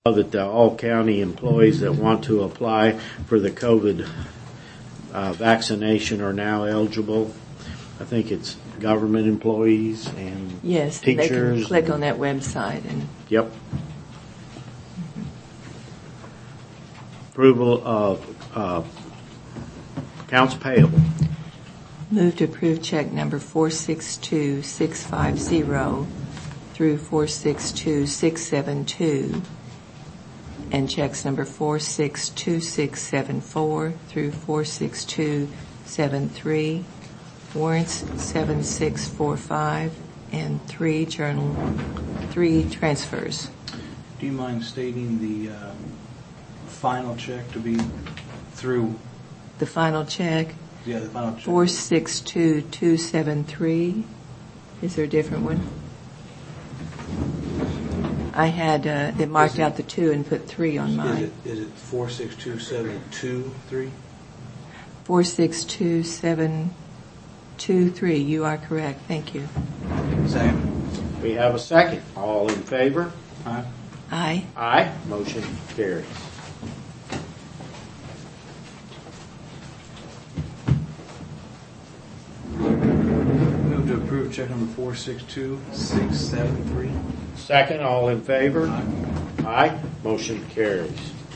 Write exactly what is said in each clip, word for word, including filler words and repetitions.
That uh, all county employees that want to apply for the COVID uh, vaccination are now eligible. I think it's government employees and yes, teachers. Yes, they can click on that website. And Yep. Mm-hmm. Approval of uh, accounts payable. Move to approve check number four six two six five zero through four six two six seven two. And checks number four six two six seven four through four six two seven three, warrants seven six four five, and three journal, three transfers. Do you mind stating the uh, final check to be through? The final check? Yeah, the final check. four six two two seven three. Is there a different one? I had, uh, they marked out the two and put three on mine. Is it, is it four six two seven two three? four six two seven two three. You are correct. Thank you. Second. We have a second. All in favor? Aye. Aye. Aye. Motion carries. Move to approve check number four six two six seven three. Second, all in favor? Aye. Aye. Motion carries.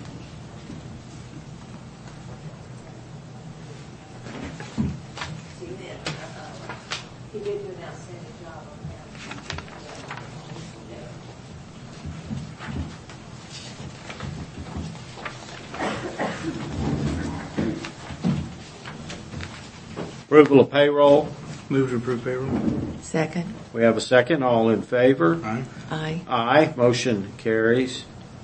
He did do an outstanding job on that. Approval of payroll. Move to approve payroll. Second. We have a second. All in favor? Aye. Aye. Aye. Motion carries.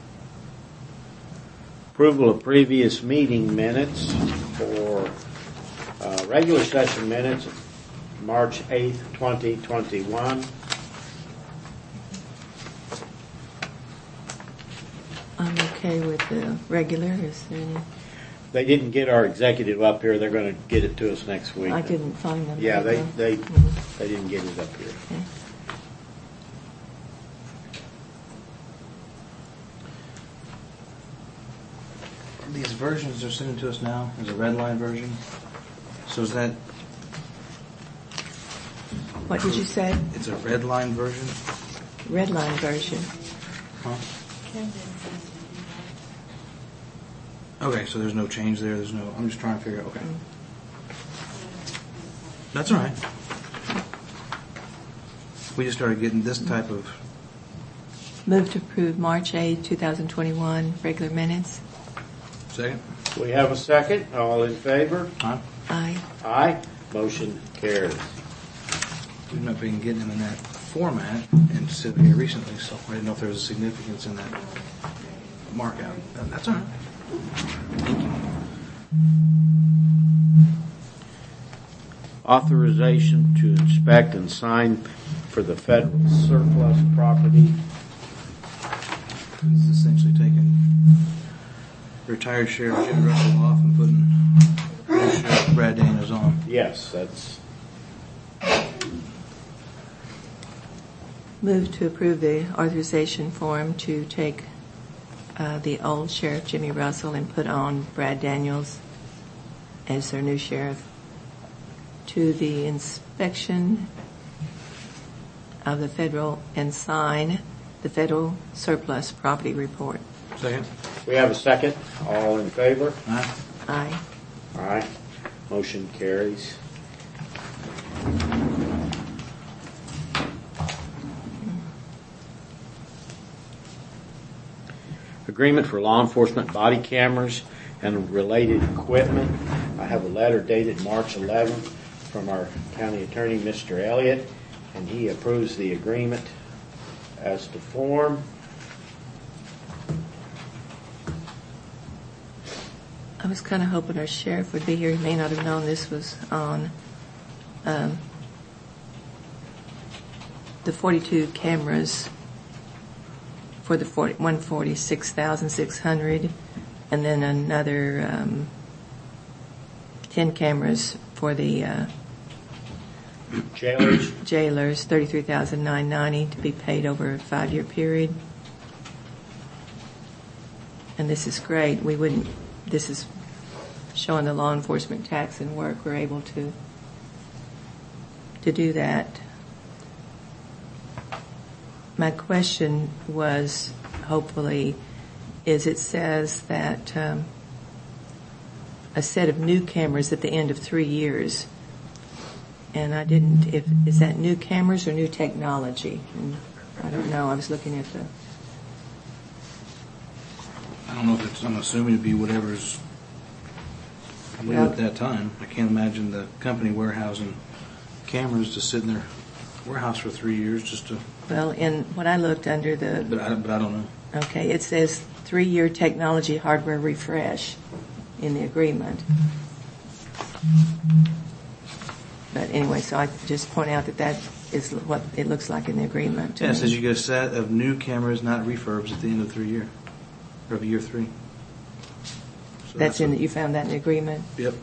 Approval of previous meeting minutes for uh, regular session minutes, March eighth, twenty twenty-one. I'm okay with the regular. Is there any? They didn't get our executive up here. They're going to get it to us next week. I didn't find them. Yeah, they right they mm-hmm. they didn't get it up here. Okay. These versions they're sending to us now is a red line version. So is that? What did you say? It's a red line version. Red line version. Huh? Okay, so there's no change there. There's no. I'm just trying to figure out. Okay. That's all right. We just started getting this type of. Move to approve March eighth, twenty twenty-one regular minutes. Second. We have a second. All in favor? Aye. Aye. Aye. Motion carries. We've not been getting them in that format and sitting here recently, so I didn't know if there was a significance in that markup. That's all right. Thank you. Authorization to inspect and sign for the federal surplus property. This is essentially taking retired Sheriff Jim Russell off and putting new Sheriff Brad Daniels on. Yes, that's. Move to approve the authorization form to take uh, the old Sheriff Jimmy Russell and put on Brad Daniels as their new sheriff to the inspection of the federal and sign the federal surplus property report. Second. We have a second. All in favor? Aye. Aye. Aye. Motion carries. Agreement for law enforcement body cameras and related equipment. I have a letter dated March eleventh from our county attorney, Mister Elliott, and he approves the agreement as to form. I was kind of hoping our sheriff would be here. He may not have known this was on um, the forty-two cameras for the forty, one hundred forty-six thousand six hundred, and then another um, ten cameras for the uh, Jailers. jailers, thirty-three thousand nine hundred ninety to be paid over a five-year period. and this is great. We wouldn't, this is showing the law enforcement tax and work. We're able to, to do that. My question was, hopefully, is it says that um, a set of new cameras at the end of three years. And I didn't, if, is that new cameras or new technology? And I don't know, I was looking at the, I don't know if it's, I'm assuming it'd be whatever's new Well- at that time. I can't imagine the company warehousing cameras to sit in their warehouse for three years just to, well, in what I looked under the, but I, but I don't know. okay, it says three-year technology hardware refresh in the agreement. But anyway, so I just point out that that is what it looks like in the agreement. to Yeah, it me. says you get a set of new cameras, not refurbs, at the end of three year, or of year three. So That's in, what- you found that in the agreement? Yep.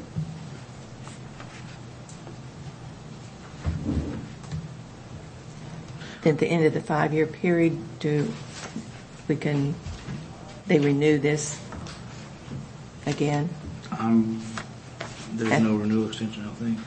At the end of the five-year period, do, we can, they renew this again? Um, there's Okay. no renewal extension, I don't think.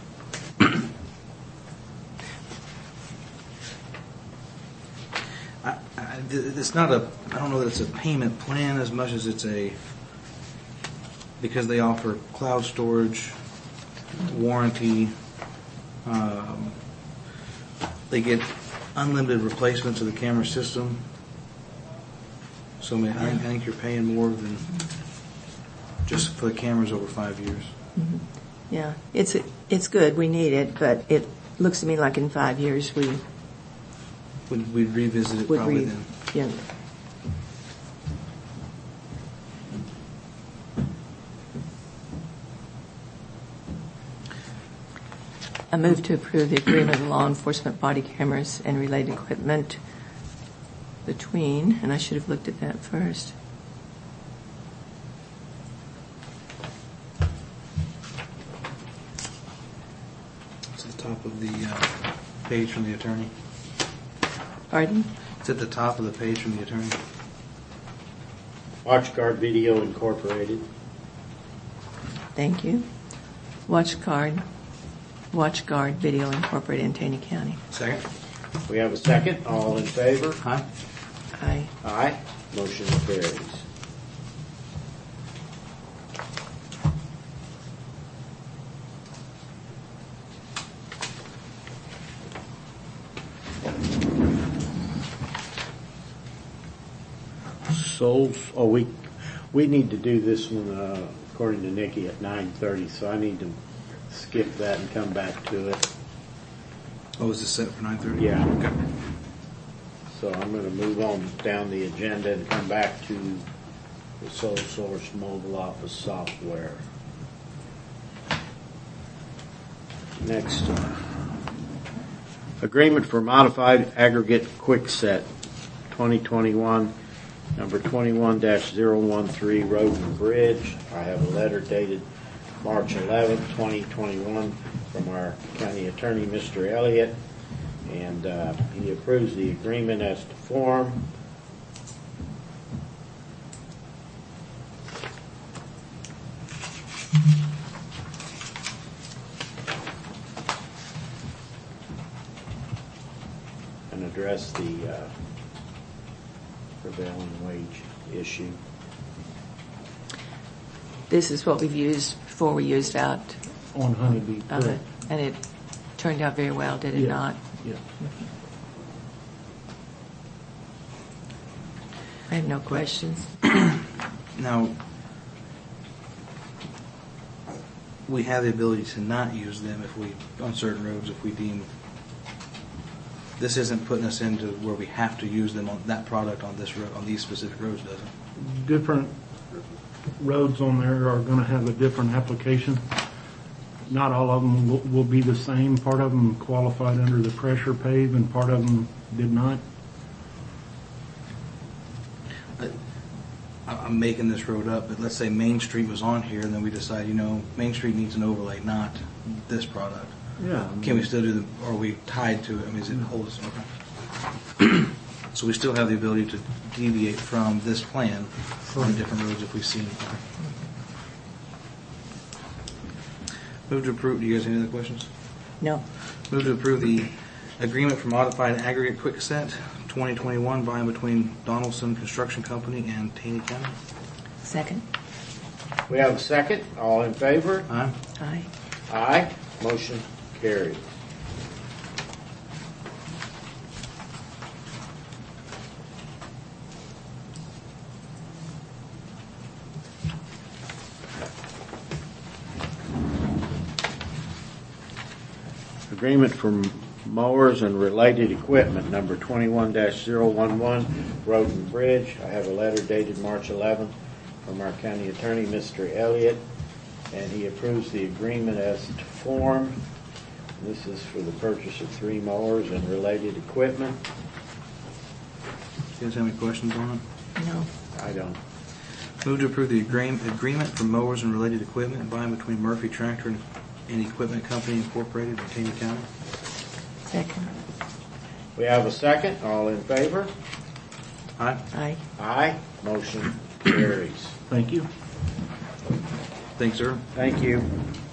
I, I, it's not a, I don't know that it's a payment plan as much as it's a, because they offer cloud storage, warranty, um, they get unlimited replacements of the camera system. So I, mean, I think- I think you're paying more than just for the cameras over five years. Yeah, it's, it's good, we need it, but it looks to me like in five years we We'd, we'd revisit it would probably re, then. yeah. I move to approve the agreement of law enforcement body cameras and related equipment between, and I should have looked at that first. It's at the top of the uh, page from the attorney. Pardon? It's at the top of the page from the attorney. WatchGuard Video Incorporated. Thank you. WatchGuard, WatchGuard Video Incorporated in Taney County. Second. We have a second. All in favor? Aye. Aye. Aye. Motion carries. Souls, oh, we, we need to do this one, uh, according to Nikki at nine thirty, so I need to skip that and come back to it. Oh, is this set for nine thirty? Yeah. Okay. So I'm gonna move on down the agenda and come back to the sole source mobile office software. Next, uh, agreement for modified aggregate quickset, twenty twenty-one, number twenty-one dash zero one three, Road and Bridge. I have a letter dated March eleventh, twenty twenty-one, from our county attorney, Mister Elliott, and uh, he approves the agreement as to form. And address the uh, prevailing wage issue. This is what we've used before we used out On Honeybee of Creek. it, and it turned out very well, did it Yeah. not? Yeah. I have no questions. Now, we have the ability to not use them if we, on certain roads, if we deem, this isn't putting us into where we have to use them on that product on this road, on these specific roads, does it? Different roads on there are going to have a different application. Not all of them will, will be the same. Part of them qualified under the pressure pave and part of them did not. I- I'm making this road up, but let's say Main Street was on here, and then we decide, you know, Main Street needs an overlay, not this product. Yeah. Can we still do the, are we tied to it? I mean, is it holds, okay. So we still have the ability to deviate from this plan on different roads if we see anything. Move to approve. Do you guys have any other questions? No. Move to approve the agreement for modified aggregate quicksand twenty twenty-one by and between Donaldson Construction Company and Taney County. Second. We have a second. All in favor? Aye. Aye. Aye. Motion carried. Agreement for mowers and related equipment, number twenty-one dash zero one one, Road and Bridge. I have a letter dated March eleventh from our county attorney, Mister Elliott, and he approves the agreement as to form. This is for the purchase of three mowers and related equipment. You guys have any questions on it? No. I don't. Move to approve the agree- agreement for mowers and related equipment by and between Murphy Tractor and, and Equipment Company Incorporated in Taney County. Second. We have a second. All in favor? Aye. Aye. Aye. Motion carries. Thank you. Thanks, sir. Thank you.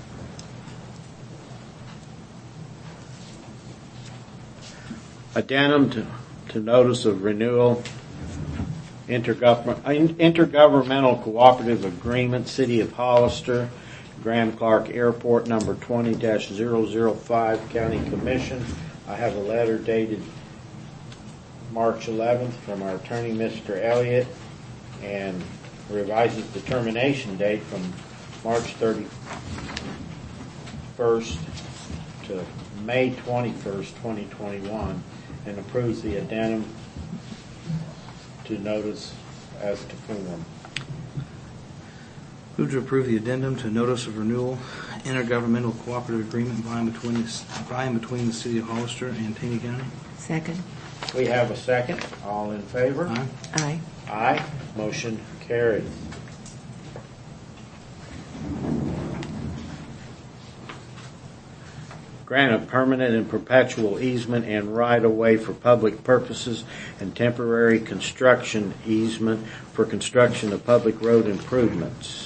Addendum to, to notice of renewal, intergovernment, intergovernmental cooperative agreement, City of Hollister, Graham Clark Airport, number twenty dash zero zero five, County Commission. I have a letter dated March eleventh from our attorney, Mister Elliott, and revises the termination date from March thirty-first to May twenty-first, twenty twenty-one, and approves the addendum to notice as to form. Move to approve the addendum to notice of renewal intergovernmental cooperative agreement by and between the, by and between the City of Hollister and Taney County. Second. We have a second. All in favor? Aye. Aye. Aye. Motion carried. Grant of permanent and perpetual easement and right-of-way for public purposes and temporary construction easement for construction of public road improvements.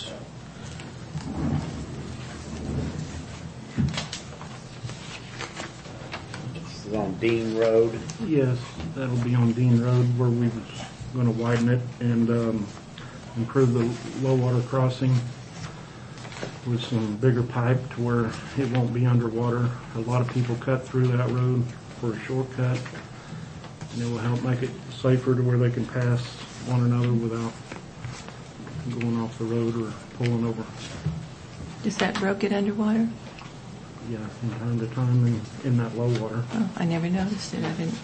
This is on Dean Road. Yes, that'll be on Dean Road where we was going to widen it and um, improve the low water crossing with some bigger pipe to where it won't be underwater. A lot of people cut through that road for a shortcut, and it will help make it safer to where they can pass one another without going off the road or pulling over. Does that road get underwater? Yeah, from time to time in, in that low water. Oh, I never noticed it. I didn't.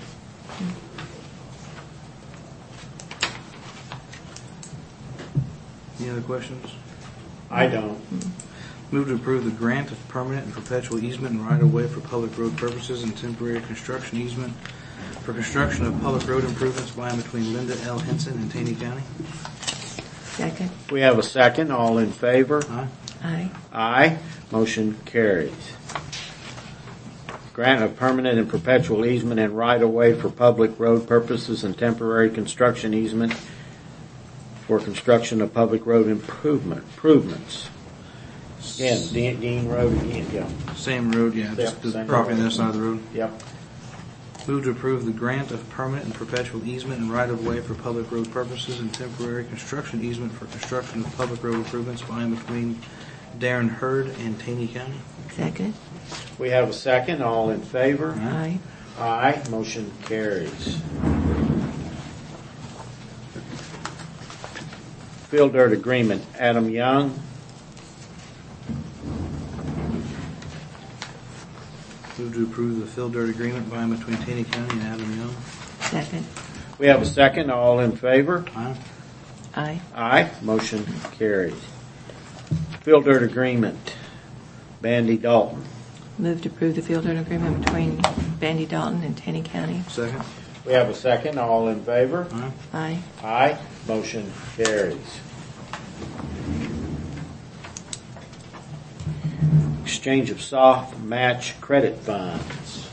Any other questions? I don't. Move to approve the grant of permanent and perpetual easement and right-of-way for public road purposes and temporary construction easement for construction of public road improvements by and between Linda L. Henson and Taney County. Second. We have a second. All in favor? Aye. Aye. Aye. Motion carries. Grant of permanent and perpetual easement and right-of-way for public road purposes and temporary construction easement for construction of public road improvement improvements. Again, Dean, Dean Road again, yeah. Same road, yeah, just Yep, the same property on the road. other side of the road. Yep. Move to approve the grant of permanent and perpetual easement and right-of-way for public road purposes and temporary construction easement for construction of public road improvements by and between Darren Hurd and Taney County. Second. We have a second. All in favor? Aye. Aye. Motion carries. Field dirt agreement. Adam Young. Move to approve the fill dirt agreement by and between Taney County and Adam Young. Second. We have a second. All in favor? Aye. Aye. Aye. Motion carries. Field dirt agreement. Bandy Dalton. Move to approve the field dirt agreement between Bandy Dalton and Taney County. Second. We have a second. All in favor? Aye. Aye. Aye. Motion carries. Exchange of soft match credit funds.